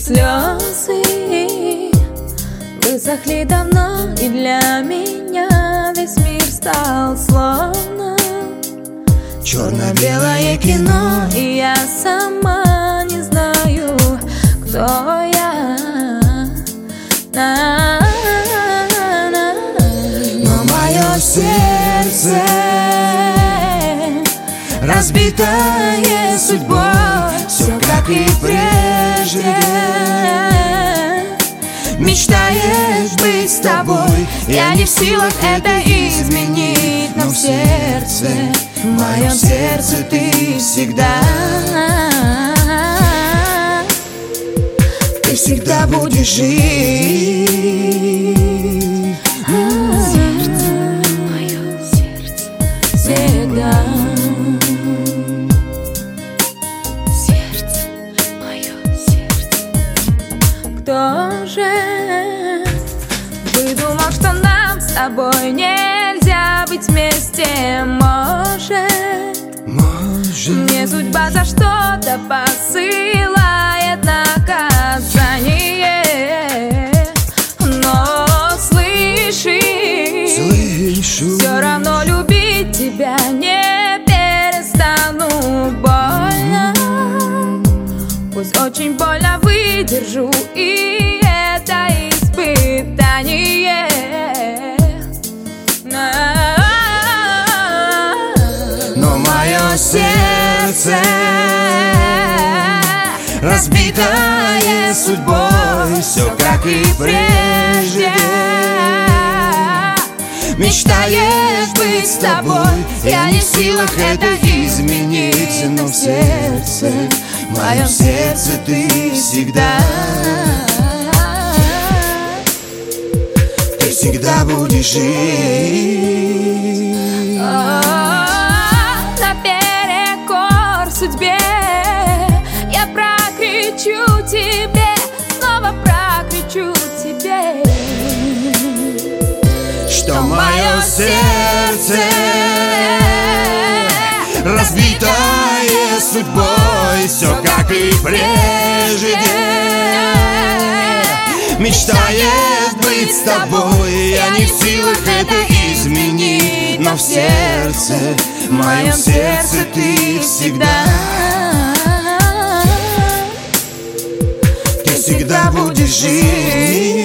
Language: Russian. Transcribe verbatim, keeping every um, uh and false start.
Слезы высохли давно, и для меня весь мир стал словно черно-белое кино, и я сама не знаю, кто я. На-на-на. Но мое сердце, разбитое судьбой, все как и прежде. Мечтаешь быть с тобой, я не в силах это изменить, но в сердце, в моем сердце ты всегда. Ты всегда будешь жить. Сердце, мое сердце, всегда. Сердце, мое сердце. Кто же выдумал, что нам с тобой нельзя быть вместе? Может, Может. мне судьба за что-то посылает наказание, но слышишь, Слышу. все равно любить тебя не перестану. Больно, пусть очень больно, выдержу и это испытание. Но мое сердце, разбитое судьбой, все как и прежде. Мечтаешь быть с тобой, я не в силах это изменить, но в сердце, в моем сердце ты всегда. Ты всегда будешь жить. Наперекор судьбе я прокричу тебе, снова прокричу тебе, Что мое сердце, разбитое судьбой, все как и прежде. Мечтаешь быть с тобой, я не в силах это изменить, но в сердце, в моем сердце ты всегда. Ты всегда будешь жить.